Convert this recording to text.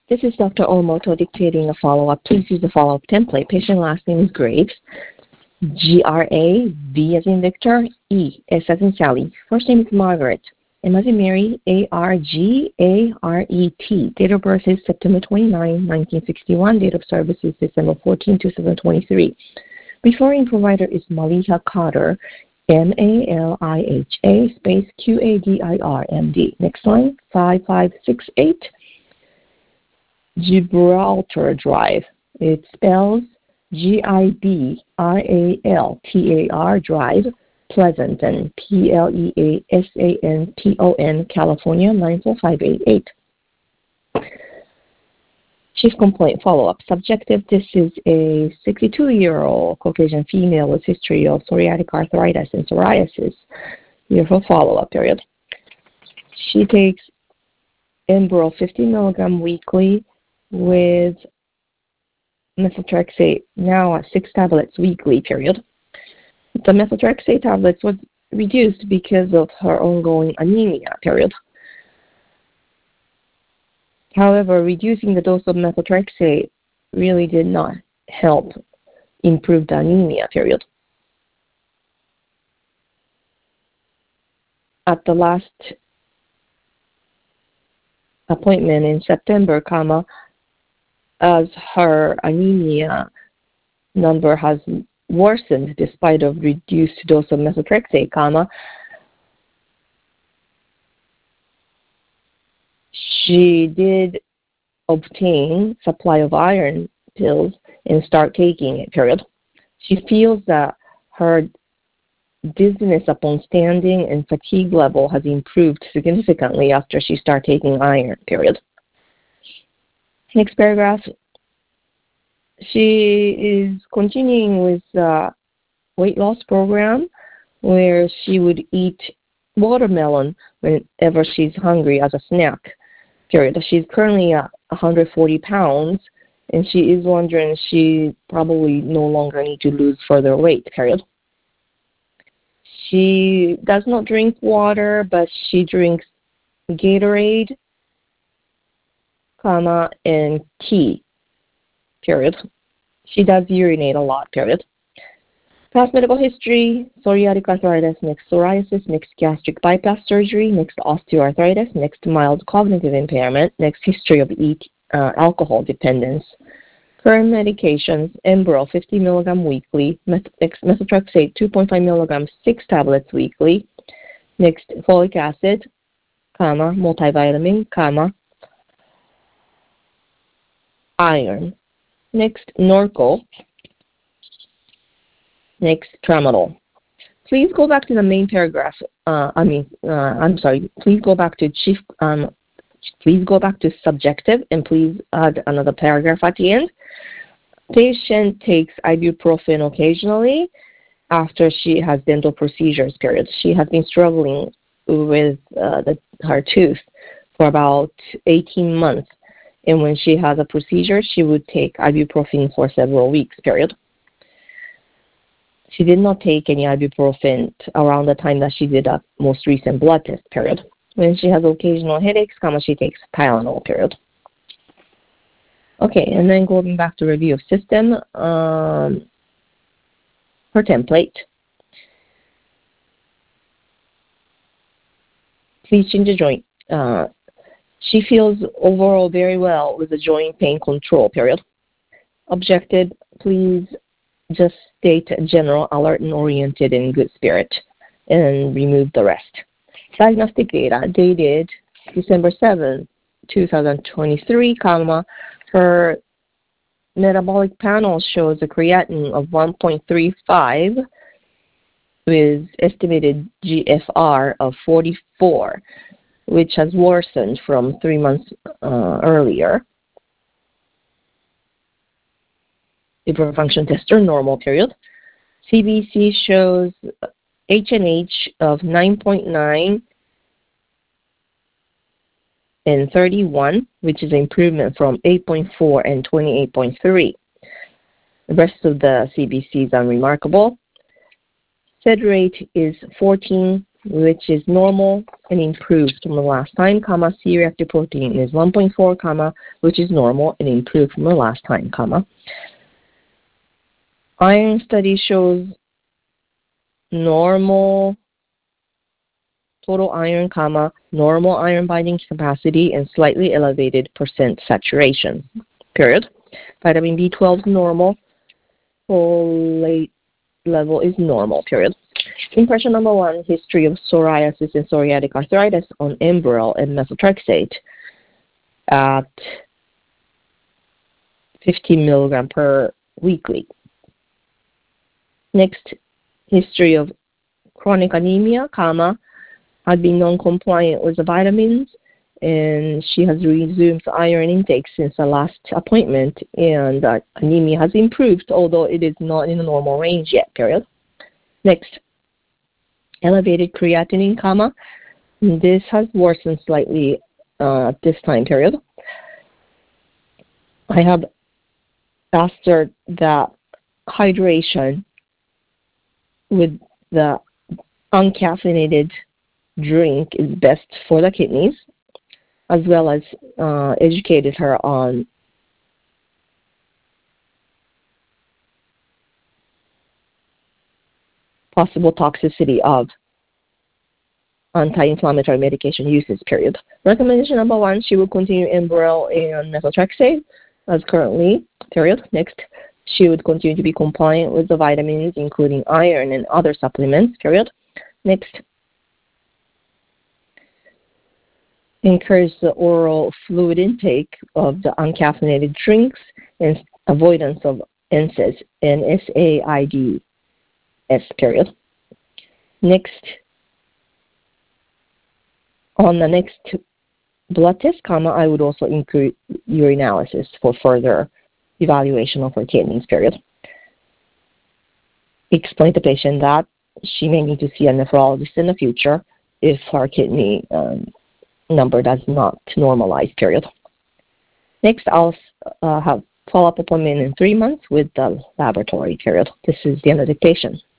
This is Dr. Omoto dictating a follow-up. Please use the follow-up template. Patient last name is Graves. G-R-A, V as in Victor, E, S as in Sally. First name is Margaret. M as in Mary, A-R-G-A-R-E-T. Date of birth is September 29, 1961. Date of service is December 14, 2023. Referring provider is Maliha Carter, M-A-L-I-H-A, space Q-A-D-I-R, M-D. Next line, 5568. Gibraltar Drive. It spells Gibraltar Drive, Pleasanton, Pleasanton, California, 94588. Chief complaint follow-up. Subjective, this is a 62-year-old Caucasian female with history of psoriatic arthritis and psoriasis. Here for follow-up period. She takes Enbrel 50 milligram weekly with methotrexate now at 6 tablets weekly period. The methotrexate tablets was reduced because of her ongoing anemia period. However, reducing the dose of methotrexate really did not help improve the anemia period. At the last appointment in September, as her anemia number has worsened despite of reduced dose of methotrexate, she did obtain supply of iron pills and start taking it, period. She feels that her dizziness upon standing and fatigue level has improved significantly after she started taking iron, period. Next paragraph. She is continuing with the weight loss program where she would eat watermelon whenever she's hungry as a snack, period. She's currently at 140 pounds, and she is wondering she probably no longer need to lose further weight, period. She does not drink water, but she drinks Gatorade, and tea, period. She does urinate a lot, period. Past medical history, psoriatic arthritis, next psoriasis, next gastric bypass surgery, next osteoarthritis, next mild cognitive impairment, next history of alcohol dependence. Current medications, Enbrel 50 milligram weekly, methotrexate 2.5 milligrams, 6 tablets weekly. Next, folic acid, multivitamin, iron. Next, Norco. Next, Tramadol. Please go back to the main paragraph. Please go back to please go back to subjective and please add another paragraph at the end. Patient takes ibuprofen occasionally after she has dental procedures, period. She has been struggling with her tooth for about 18 months. And when she has a procedure, she would take ibuprofen for several weeks, period. She did not take any ibuprofen around the time that she did a most recent blood test, period. When she has occasional headaches, she takes Tylenol, period. Okay, and then going back to review of system, her template. Please change the joint. She feels overall very well with the joint pain control, period. Objective, please just state general, alert, and oriented in good spirit, and remove the rest. Diagnostic data dated December 7, 2023, her metabolic panel shows a creatinine of 1.35 with estimated GFR of 44, which has worsened from 3 months earlier. Liver function test are normal, period. CBC shows HNH of 9.9 and 31, which is an improvement from 8.4 and 28.3. The rest of the CBC is unremarkable. SED rate is 14 which is normal and improved from the last time, comma, C-reactive protein is 1.4, comma, which is normal and improved from the last time, comma. Iron study shows normal total iron, comma, normal iron binding capacity and slightly elevated percent saturation, period. Vitamin B12 is normal, folate level is normal, period. Impression number 1, history of psoriasis and psoriatic arthritis on Enbrel and methotrexate at 15 milligram per weekly. Next, history of chronic anemia, comma, had been non-compliant with the vitamins, and she has resumed iron intake since the last appointment, and anemia has improved, although it is not in the normal range yet, period. Next, elevated creatinine, comma, this has worsened slightly at this time period. I have asked her that hydration with the uncaffeinated drink is best for the kidneys, as well as educated her on possible toxicity of anti-inflammatory medication uses, period. Recommendation number 1, she will continue Enbrel and methotrexate as currently, period. Next, she would continue to be compliant with the vitamins, including iron and other supplements, period. Next, encourage the oral fluid intake of the uncaffeinated drinks and avoidance of NSAIDs, N-S-A-I-D-S, period. Next, on the next blood test, comma, I would also include urinalysis for further evaluation of her kidneys, period. Explain to the patient that she may need to see a nephrologist in the future if her kidney number does not normalize, period. Next, I'll have follow-up appointment in 3 months with the laboratory, period. This is the end of the dictation.